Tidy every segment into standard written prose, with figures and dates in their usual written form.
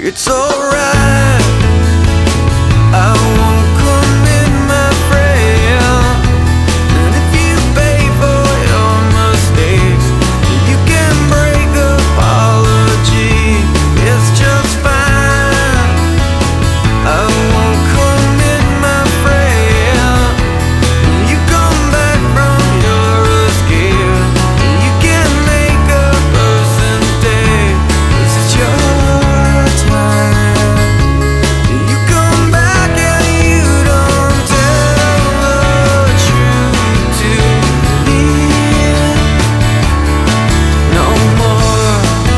It's alright, I won't commit my friend. And if you pay for your mistakes, you can break apology. It's just fine, I won't commit my friend. You come back from your escape, you can make a person's day. This is your time. You come back and you don't tell the truth to me no more.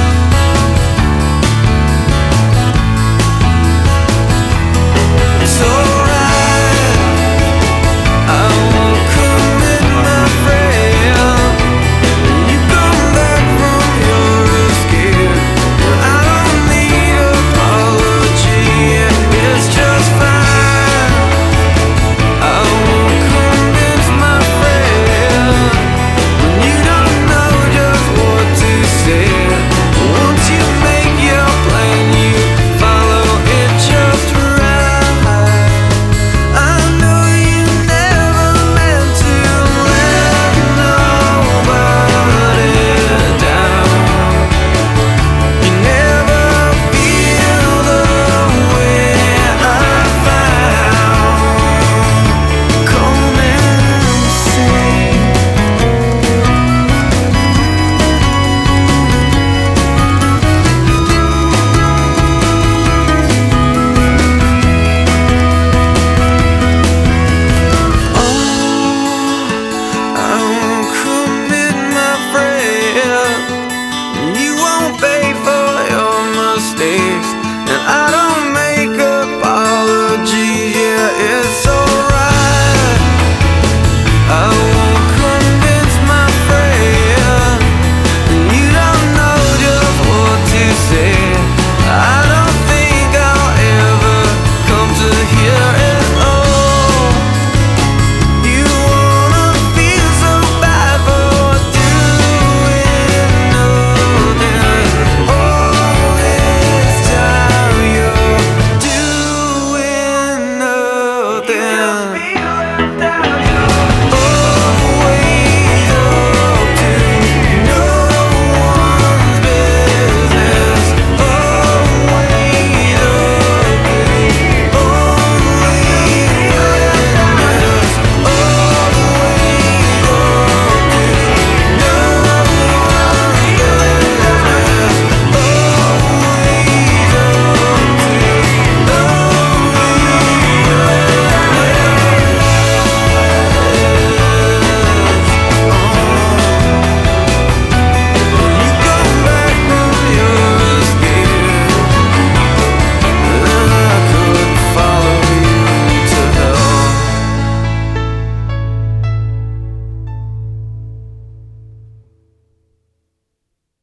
It's alright, I won't commit my friend. You come back from your escape, I don't need apology. It's just fine, I won't convince my friend when you don't know just what to say. Once you make your plan, you follow it just right. I know you never meant to let nobody down. You never feel the way I found. Come and say, I won't commit my friend. You won't pay for your mistakes.